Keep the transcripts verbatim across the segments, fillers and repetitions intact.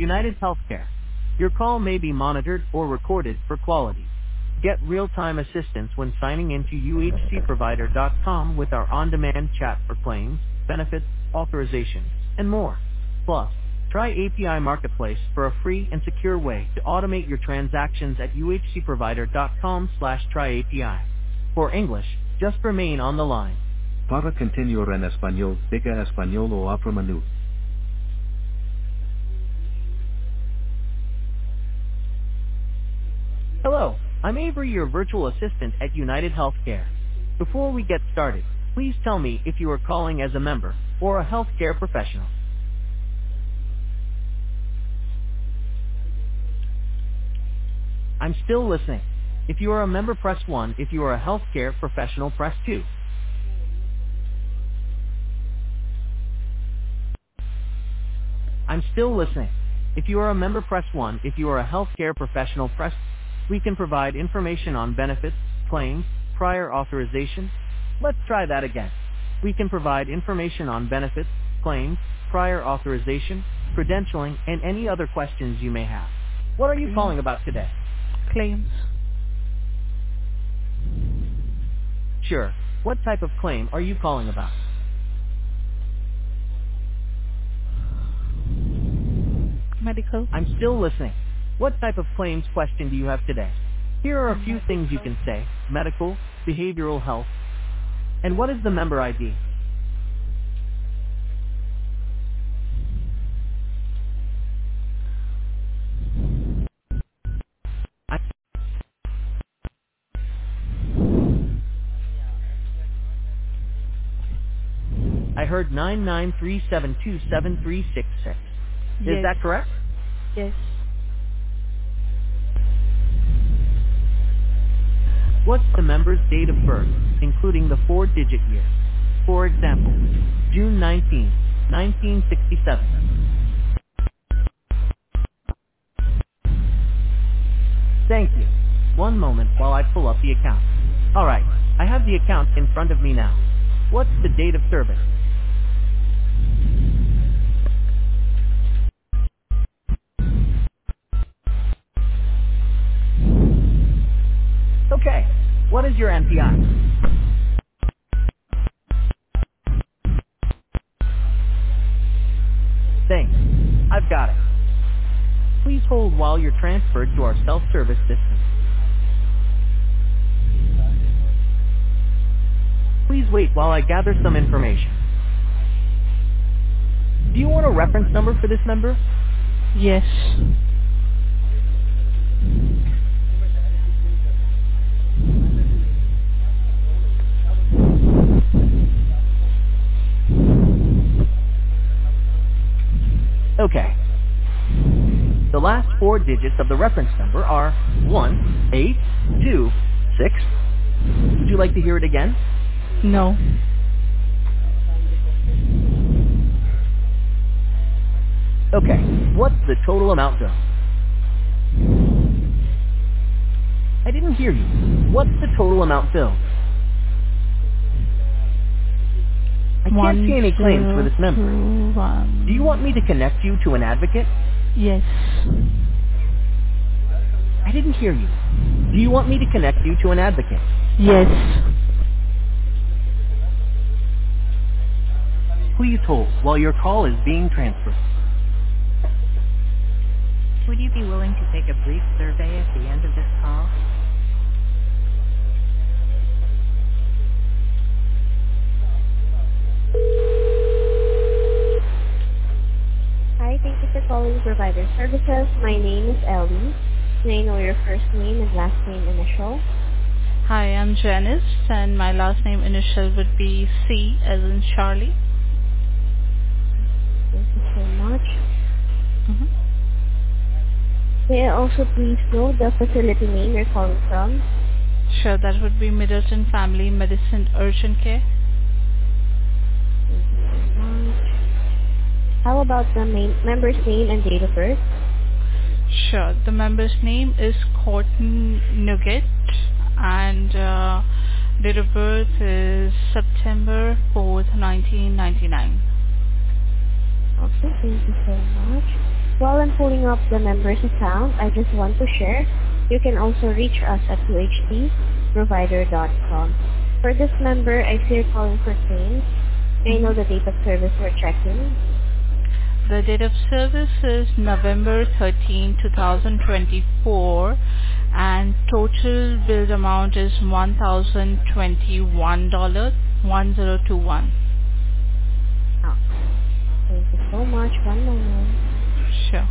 United Healthcare. Your call may be monitored or recorded for quality. Get real-time assistance when signing into U H C provider dot com with our on-demand chat for claims, benefits, authorization, and more. Plus, try A P I Marketplace for a free and secure way to automate your transactions at U H C provider dot com slash try A P I. For English, just remain on the line. Para continuar en español, diga español o abra menú. Hello, I'm Avery, your virtual assistant at United Healthcare. Before we get started, please tell me if you are calling as a member or a healthcare professional. I'm still listening. If you are a member, press one. If you are a healthcare professional, press two. I'm still listening. If you are a member, press one. If you are a healthcare professional, press two. We can provide information on benefits, claims, prior authorization. Let's try that again. We can provide information on benefits, claims, prior authorization, credentialing, and any other questions you may have. What are you Claims. calling about today? Claims. Sure. What type of claim are you calling about? Medical. I'm still listening. What type of claims question do you have today? Here are a few things you can say: medical, behavioral health, and what is the member I D? I, I heard nine nine three seven two seven three six six. Is Yes. that correct? Yes. What's the member's date of birth, including the four-digit year? For example, June nineteenth, nineteen sixty-seven. Thank you. One moment while I pull up the account. Alright, I have the account in front of me now. What's the date of service? Okay. What is your N P I? Thanks. I've got it. Please hold while you're transferred to our self-service system. Please wait while I gather some information. Do you want a reference number for this member? Yes. Okay. The last four digits of the reference number are one eight two six. Would you like to hear it again? No. Okay. What's the total amount due? I didn't hear you. What's the total amount billed? I can't see One any claims for zero this member. two one. Do you want me to connect you to an advocate? Yes. I didn't hear you. Do you want me to connect you to an advocate? Yes. Please hold while your call is being transferred. Would you be willing to take a brief survey at the end of this call? Hi, thank you for calling Provider Services. My name is Ellie. May I know your first name and last name initial? Hi, I'm Janice, and my last name initial would be C as in Charlie. Thank you so much. Mm-hmm. May I also please know the facility name you're calling from? Sure, that would be Middleton Family Medicine Urgent Care. Thank you so much. How about the main member's name and date of birth? Sure, the member's name is Courtney Nugget, and uh, date of birth is September fourth, nineteen ninety-nine. Okay, thank you so much. While I'm pulling up the member's account, I just want to share, you can also reach us at u h c provider dot com. For this member, I see you're calling for claims. May I know the date of service we're checking? The date of service is November thirteenth, twenty twenty-four, and total billed amount is one thousand twenty-one dollars one zero two one. Oh, thank you so much. One moment. Sure.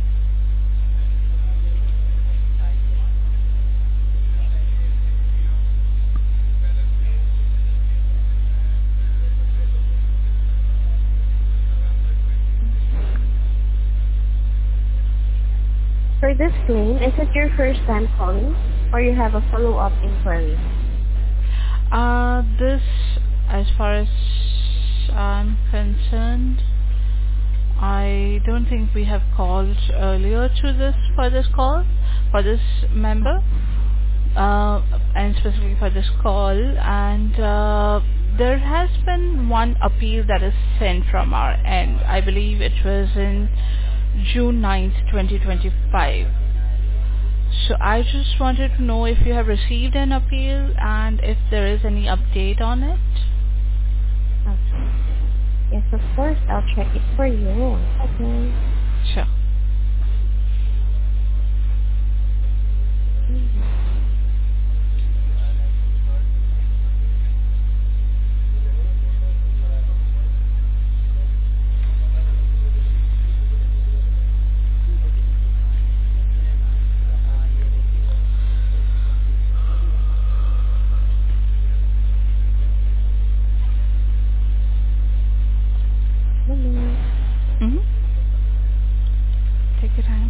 For this claim, is it your first time calling or you have a follow-up inquiry? Uh, this, as far as I'm concerned, I don't think we have called earlier to this for this call, for this member, uh, and specifically for this call. And uh, there has been one appeal that is sent from our end. I believe it was in June ninth, twenty twenty-five. So I just wanted to know if you have received an appeal and if there is any update on it. Okay. Yes, of course. I'll check it for you. Okay. Sure. Mm-hmm. Take your time.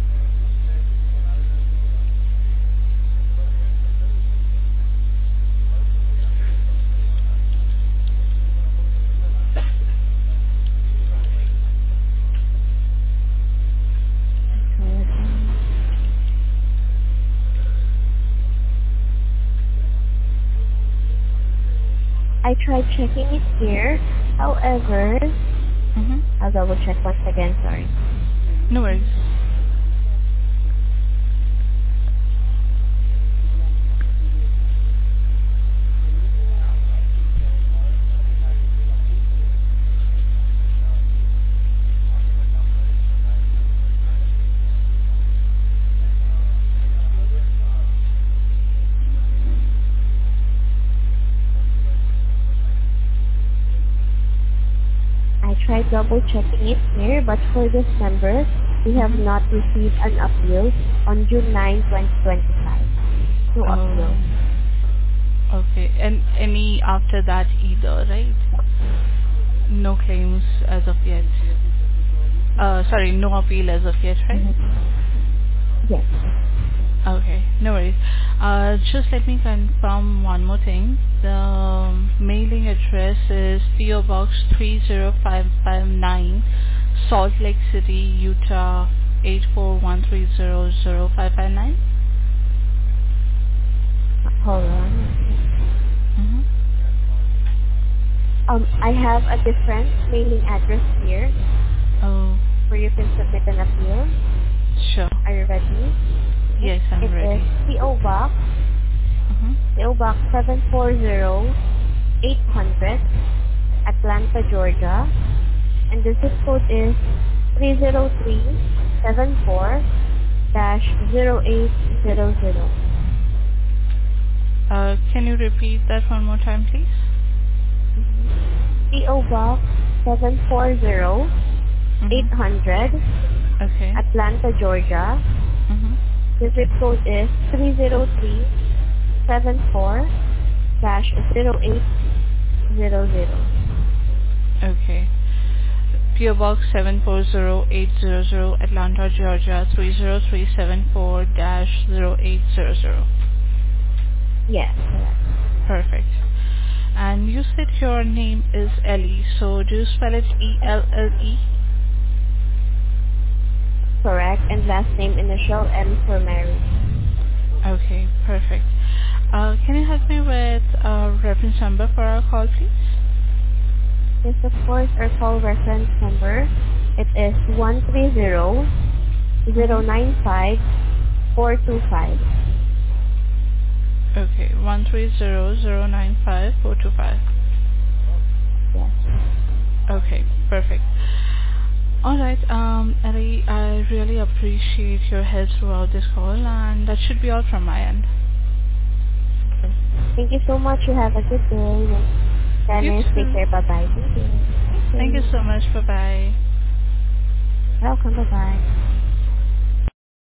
I tried checking it here. However, Mm-hmm. I'll double check once again. Sorry. No worries. I tried double checking it here, but for this member, we have Mm-hmm. not received an appeal on June ninth, twenty twenty-five. No appeal. Oh, okay. And any after that either, right? No claims as of yet. Uh, sorry, no appeal as of yet, right? Yes. Okay, no worries. Uh, just let me confirm one more thing. The mailing address is P O Box three zero five five nine, Salt Lake City, Utah eight four one three zero zero five five nine. Hold on. Mm-hmm. Um, I have a different mailing address here Oh, where you can submit an appeal. sure. Are you ready? Yes, I'm It ready. is P O Box, Mm-hmm. P O Box seven four zero eight hundred, Atlanta, Georgia, and the zip code is three zero three seven four dash zero eight zero zero. Uh, can you repeat that one more time, please? P O Box seven four zero eight Mm-hmm. hundred, Okay. Atlanta, Georgia. Mm-hmm. The zip code is three zero three seven four dash zero eight zero zero. Okay. P O Box seven four zero eight zero zero, Atlanta, Georgia three zero three seven four dash zero eight zero zero. Yes, correct. Perfect. And you said your name is Ellie, so do you spell it E L L E? Correct. And last name initial M for Mary. Okay, perfect. Uh, can you help me with a reference number for our call, please? This, of course, our call reference number It is one three zero zero nine five four two five. Okay, one three zero zero nine five four two five. Yes. Okay, perfect. All right, um, Ellie, I really appreciate your help throughout this call, and that should be all from my end. Thank you so much. You have a good day. You Dennis, take too. care. Bye-bye. Thank you. Thank Thank you you. so much. Bye-bye. Welcome. Bye-bye.